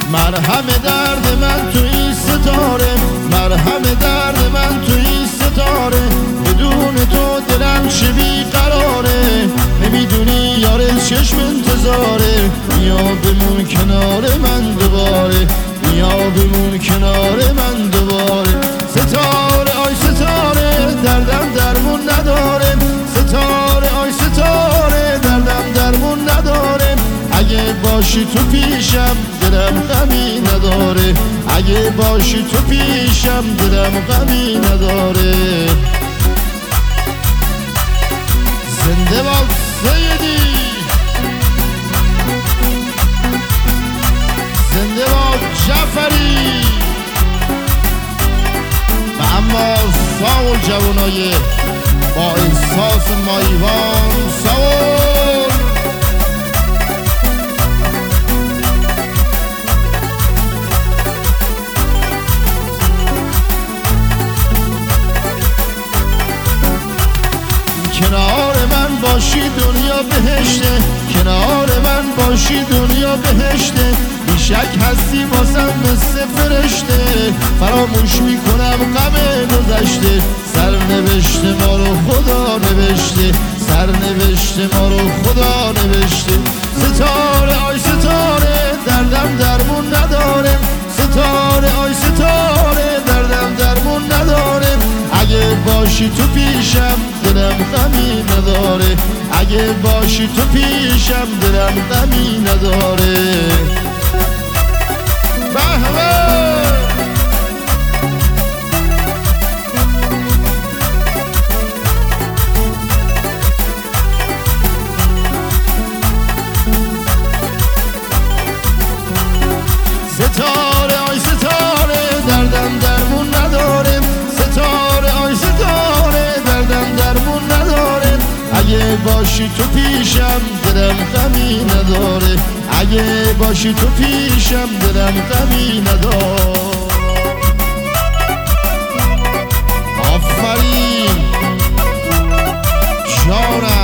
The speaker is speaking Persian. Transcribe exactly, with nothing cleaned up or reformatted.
مرهم درد من تو این ستاره، مرهم درد من تو این ستاره. بدون تو دلم چه بیقراره، نمیدونی یار چشم انتظاره. بیا بمون کنار من دوباره، بیا بمون کنار من دوباره. ستاره آی ستاره دردم درمون نداره، ستاره آی ستاره دردم درمون نداره. اگه باشی تو پیشم دلم غمی نداره، اگه باشی تو پیشم دلم غمی نداره. زنده باد سیدی، زنده باد جعفری و اما ساول جوانای با احساس مایوان. ساول کنار من باشی دنیا بهشته، کنار من باشی دنیا بهشته. بیشک هستی واسم مثل فرشته، فراموش میکنم غم گذشته. سرنوشت ما رو خدا نوشته، سرنوشت ما رو خدا نوشته. ستاره آی ستاره دردم درمون نداره، ستاره آی ستاره دردم درمون نداره. اگه باشی تو پیشم دلم غمی نداره، اگه باشی تو پیشم دلم غمی نداره. بهوه ستاره آی ستاره دردم درمون نداره، ستاره آی ستاره دردم درمون نداره. اگه باشی تو پیشم دلم غمی نداره، اگه باشی تو پیشم دلم غمی نداره. آفرین جانم.